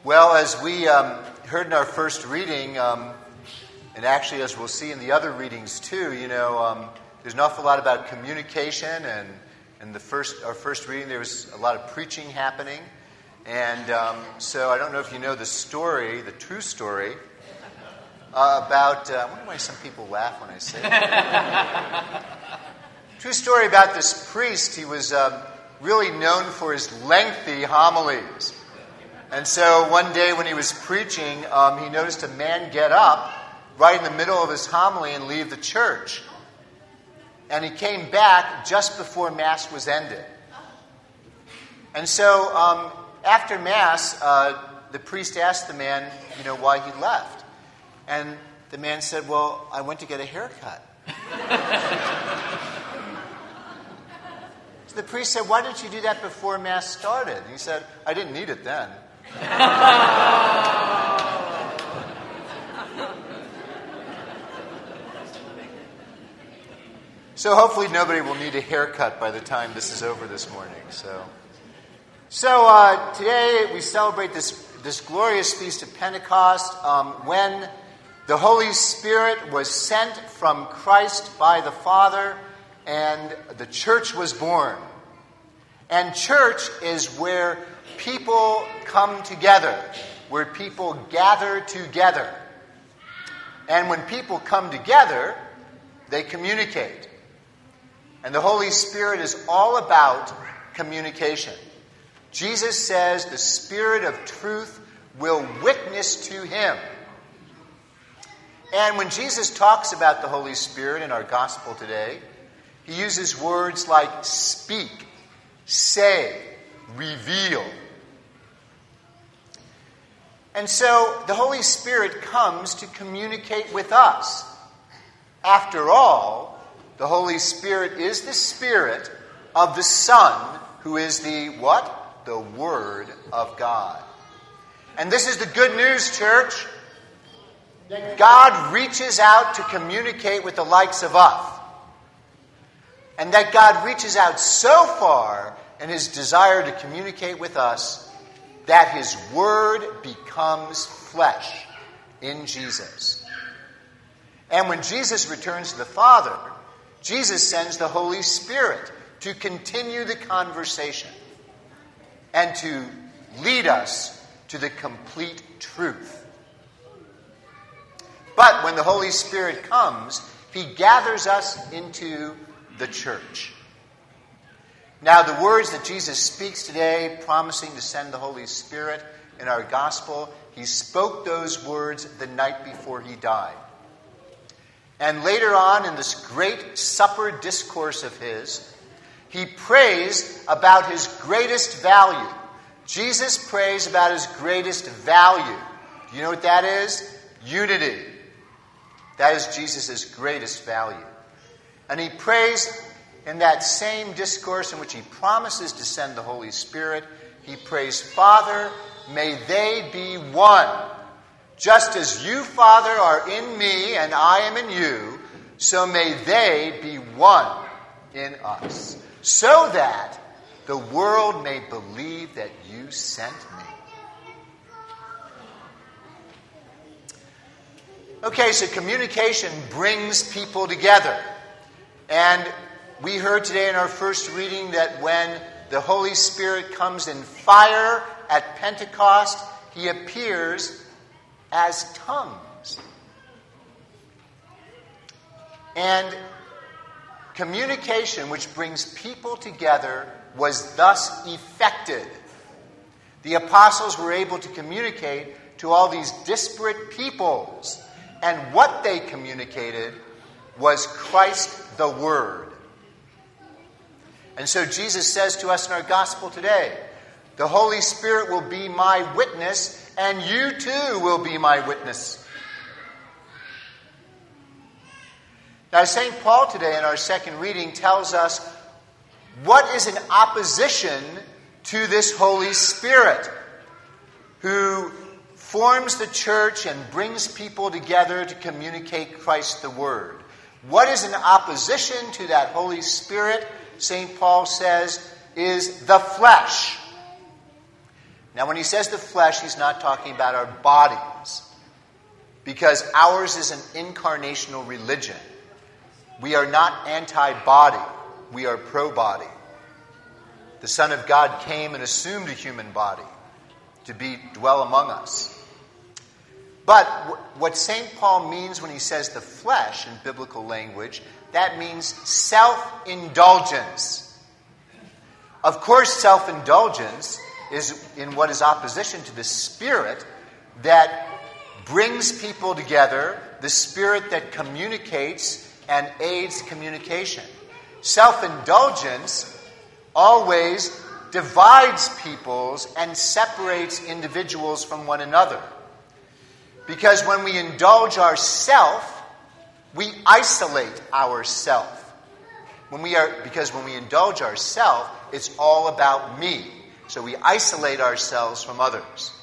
Well, as we heard in our first reading, and actually as we'll see in the other readings too, there's an awful lot about communication, and in our first reading there was a lot of preaching happening. And so I don't know if you know the story, the true story, about... I wonder why some people laugh when I say it. True story about this priest. He was really known for his lengthy homilies. And so one day when he was preaching, he noticed a man get up right in the middle of his homily and leave the church. And he came back just before Mass was ended. And so after Mass, the priest asked the man, why he left. And the man said, well, I went to get a haircut. So the priest said, why didn't you do that before Mass started? And he said, I didn't need it then. So hopefully nobody will need a haircut by the time this is over this morning. So today we celebrate this glorious feast of Pentecost, when the Holy Spirit was sent from Christ by the Father, and the church was born. And church is where people come together, where people gather together. And when people come together, they communicate. And the Holy Spirit is all about communication. Jesus says the Spirit of truth will witness to him. And when Jesus talks about the Holy Spirit in our gospel today, he uses words like speak, say, reveal. And so the Holy Spirit comes to communicate with us. After all, the Holy Spirit is the Spirit of the Son, who is the what? The Word of God. And this is the good news, church, that God reaches out to communicate with the likes of us. And that God reaches out so far in his desire to communicate with us that his word becomes flesh in Jesus. And when Jesus returns to the Father, Jesus sends the Holy Spirit to continue the conversation and to lead us to the complete truth. But when the Holy Spirit comes, he gathers us into the church. Now, the words that Jesus speaks today, promising to send the Holy Spirit in our gospel, he spoke those words the night before he died. And later on in this great supper discourse of his, he prays about his greatest value. Jesus prays about his greatest value. Do you know what that is? Unity. That is Jesus' greatest value. And he prays in that same discourse in which he promises to send the Holy Spirit, he prays, Father, may they be one. Just as you, Father, are in me and I am in you, so may they be one in us, so that the world may believe that you sent me. Okay, so communication brings people together. And we heard today in our first reading that when the Holy Spirit comes in fire at Pentecost, he appears as tongues. And communication, which brings people together, was thus effected. The apostles were able to communicate to all these disparate peoples. And what they communicated was Christ the Word. And so Jesus says to us in our gospel today, the Holy Spirit will be my witness, and you too will be my witness. Now, St. Paul today in our second reading tells us what is in opposition to this Holy Spirit who forms the church and brings people together to communicate Christ the Word. What is in opposition to that Holy Spirit, St. Paul says, is the flesh. Now, when he says the flesh, he's not talking about our bodies, because ours is an incarnational religion. We are not anti-body. We are pro-body. The Son of God came and assumed a human body to dwell among us. But what St. Paul means when he says the flesh in biblical language, that means self-indulgence. Of course, self-indulgence is in what is opposition to the Spirit that brings people together, the Spirit that communicates and aids communication. Self-indulgence always divides peoples and separates individuals from one another. Because when we indulge ourself, we isolate ourself. Because when we indulge ourself, it's all about me. So we isolate ourselves from others.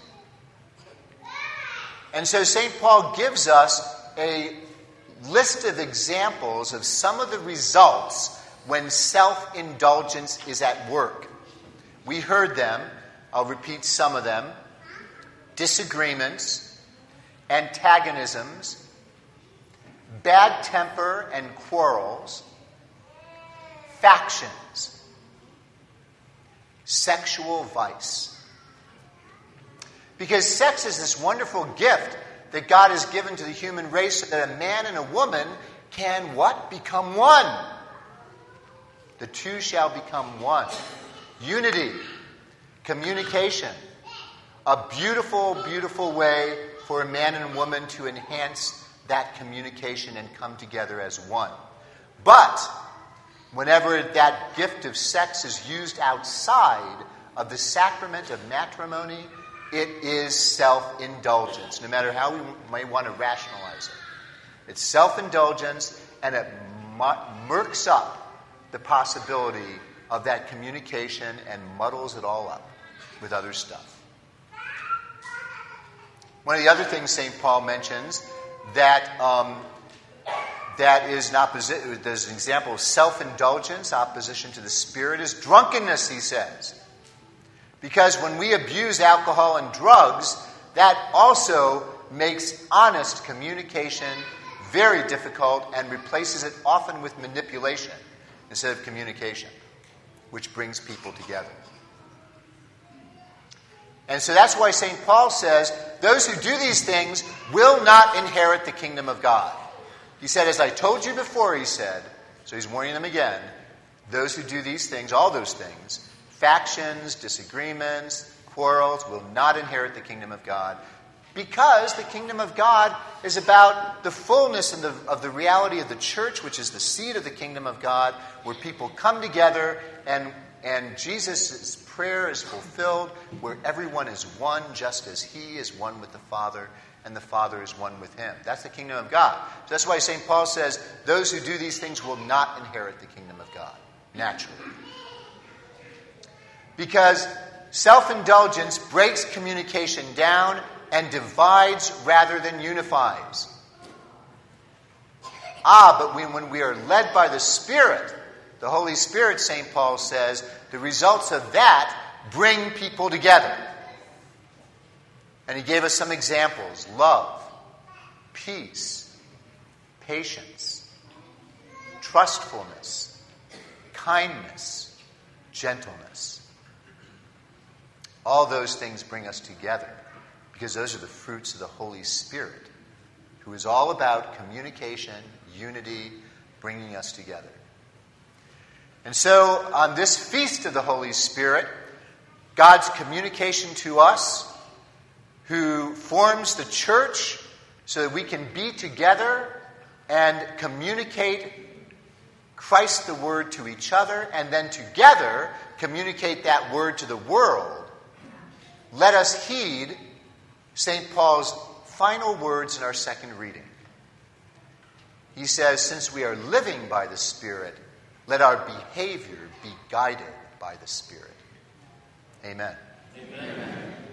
And so St. Paul gives us a list of examples of some of the results when self-indulgence is at work. We heard them. I'll repeat some of them. Disagreements, antagonisms, bad temper and quarrels, factions, sexual vice. Because sex is this wonderful gift that God has given to the human race so that a man and a woman can what? Become one. The two shall become one. Unity, communication, a beautiful, beautiful way for a man and a woman to enhance that communication and come together as one. But whenever that gift of sex is used outside of the sacrament of matrimony, it is self-indulgence, no matter how we may want to rationalize it. It's self-indulgence, and it murks up the possibility of that communication and muddles it all up with other stuff. One of the other things St. Paul mentions that is there's an example of self-indulgence, opposition to the Spirit, is drunkenness, he says. Because when we abuse alcohol and drugs, that also makes honest communication very difficult and replaces it often with manipulation instead of communication, which brings people together. And so that's why St. Paul says, those who do these things will not inherit the kingdom of God. He said, as I told you before, he said, so he's warning them again, those who do these things, all those things, factions, disagreements, quarrels, will not inherit the kingdom of God, because the kingdom of God is about the fullness of the reality of the church, which is the seed of the kingdom of God, where people come together and Jesus' prayer is fulfilled, where everyone is one, just as he is one with the Father, and the Father is one with him. That's the kingdom of God. So that's why St. Paul says, those who do these things will not inherit the kingdom of God, naturally. Because self-indulgence breaks communication down and divides rather than unifies. But when we are led by the Spirit, the Holy Spirit, St. Paul says, the results of that bring people together. And he gave us some examples: love, peace, patience, trustfulness, kindness, gentleness. All those things bring us together because those are the fruits of the Holy Spirit, who is all about communication, unity, bringing us together. And so, on this feast of the Holy Spirit, God's communication to us, who forms the church so that we can be together and communicate Christ the Word to each other, and then together communicate that Word to the world. Let us heed St. Paul's final words in our second reading. He says, since we are living by the Spirit, let our behavior be guided by the Spirit. Amen. Amen.